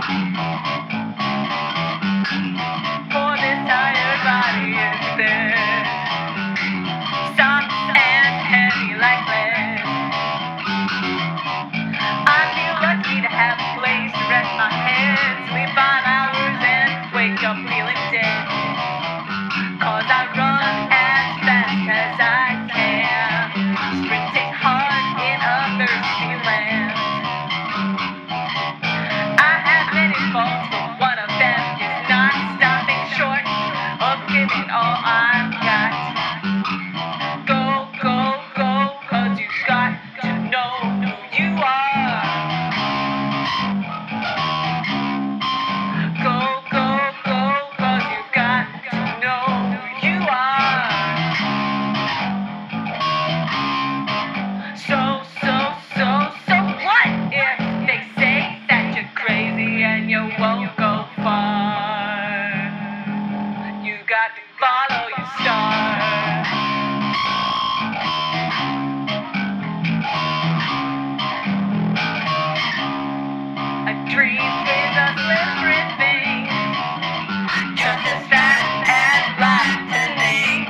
For this tired body is dead, soft and heavy like lead. I feel lucky to have a place to rest my head, sleep 5 hours and wake up feeling dead. 'Cause I run as fast as I can, sprinting hard in a thirsty land. I have many faults, but one of them is not stopping short of giving all I've got. Go, go, go, 'cause you've got to know who you are. Go, go, go, 'cause you've got to know who you are. So what if they say that you're crazy and you won't go far? You got to follow your star. A dream is a slippery thing, just as fast as lightning.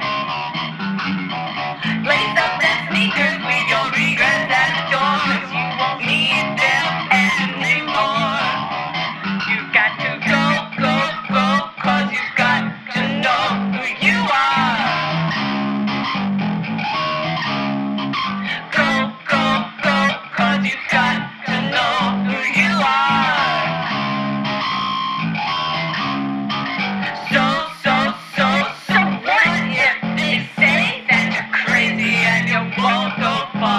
Lace up that sneakers with your regrets at the door, 'cause you won't need them anymore. You've got to go, go, go, 'cause you've got to know who you are. Go, go, go, 'cause you've got to know who you are. So what if they say that you're crazy and you won't go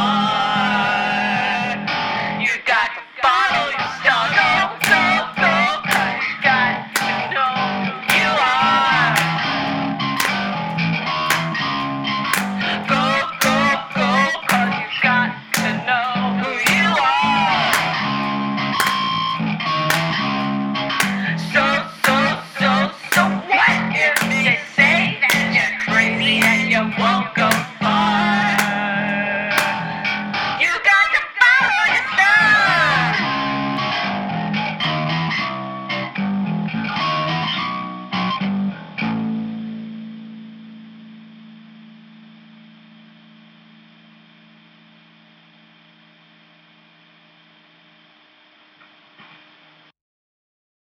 far? You got to follow your star. Go, go, go, 'cause you got to know who you are. Go, go, go, 'cause you got to know who you are. So what if they say that you're crazy and you won't